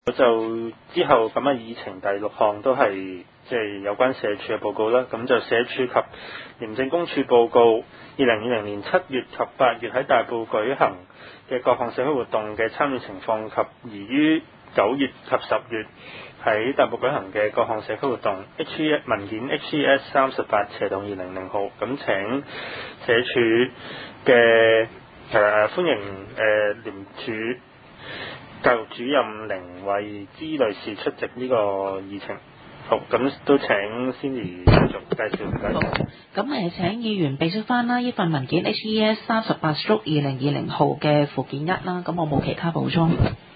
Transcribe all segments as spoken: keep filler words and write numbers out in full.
就之後咁嘅議程第六項都係即係有關社署嘅報告啦。咁就社署及廉政公署報告二零二零年七月及八月喺大埔舉行嘅各項社區活動嘅參與情況及宜於九月及十月喺大埔舉行嘅各項社區活動 H E 文件 H E S 三十八斜洞二零零號，咁請社署嘅誒歡迎誒廉署教育主任凌慧芝女士出席呢個議程。好，咁都請 Cindy 繼續介紹。 好，咁誒請議員備述翻啦，呢份文件 H E S 三十八 stroke 二零二零號嘅附件一啦，咁我冇其他補充。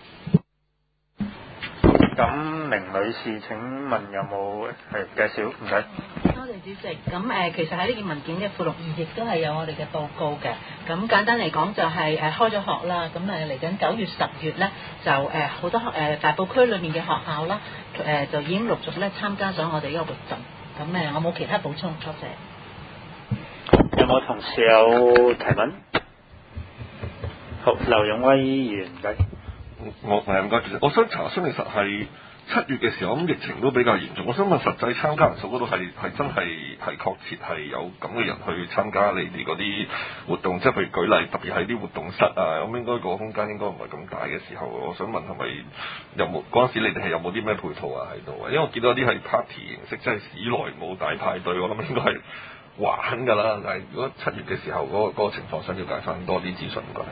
咁凌女士請問有冇係介紹？唔該。 多謝主席。咁誒、呃，其實喺呢件文件嘅附錄二亦都係有我哋嘅報告嘅。咁簡單嚟講就係、是、誒、呃、開咗學啦。咁誒嚟緊九月十月咧，就誒好、呃、多誒、呃、大埔區裏面嘅學校啦，誒、呃、就已經陸續咧參加咗我哋呢個活動。咁誒、呃，我冇其他補充，多謝。 有冇同事有提問？好，劉勇威議員唔該。 我係唔該，其實我想查詢，其實係七月嘅時候，咁疫情都比較嚴重。我想問實際參加人數嗰度係係真係係確切係有咁嘅人去參加你哋嗰啲活動，即係譬如舉例，特別係啲活動室啊，咁應該個空間應該唔係咁大嘅時候，我想問係咪有冇嗰陣時你哋係有冇啲咩配套啊喺度啊？因為我見到啲係 party 形式，即係史來冇大派對，我諗應該係玩㗎啦。但係如果七月嘅時候嗰、嗰個嗰個情況，想了解翻多啲資訊㗎。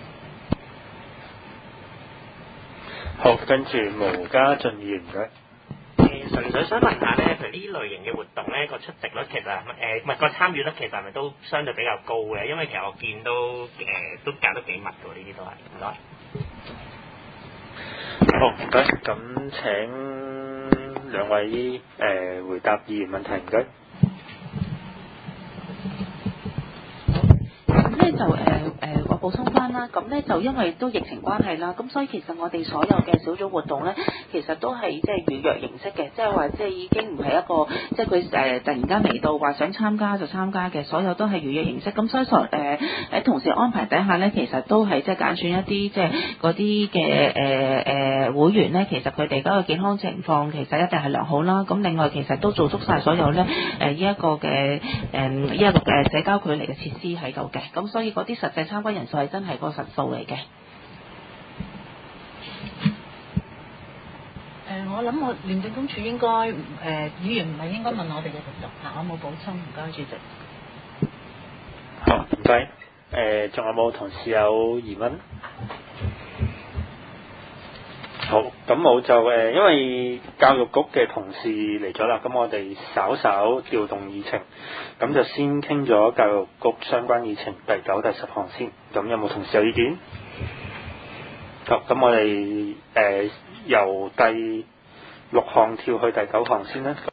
好，跟住毛家俊議員嘅。 誒，純粹想問下咧，譬如呢類型嘅活動咧，個出席率其實誒唔係個參與率其實係咪都相對比較高嘅？因為其實我見到誒、呃、都搞得幾密㗎喎，呢啲都係唔該。 好，唔該。咁請兩位誒、呃、回答議員問題，唔該。 咁咧就誒誒、呃，我補充翻啦。咁咧就因為都疫情關係啦，咁所以其實我哋所有嘅小組活動咧，其實都係即係預約形式嘅，即係話即係已經唔係一個即係佢誒突然間嚟到話想參加就參加嘅，所有都係預約形式。咁所以所誒喺同時安排底下咧，其實都係即係揀選一啲即係嗰啲嘅誒誒會員咧，其實佢哋嗰個健康情況其實一定係良好啦。咁另外其實都做足晒所有咧誒呢一個嘅誒呢一個嘅社交距離嘅設施喺度嘅。咁所以嗰啲實際參加人數係真係個實數嚟嘅。 誒，我諗我廉政公署應該誒、呃、議員唔係應該問我哋嘅活動嚇，我冇補充，唔該主席。 好，唔該。誒，仲有冇同事有疑問？好，咁我就誒、呃，因為教育局嘅同事嚟咗啦，咁我哋稍稍調動議程，咁就先傾咗教育局相關議程第九、第十項先。咁有冇同事有意見？好，咁我哋誒、呃、由第六項跳去第九項先啦。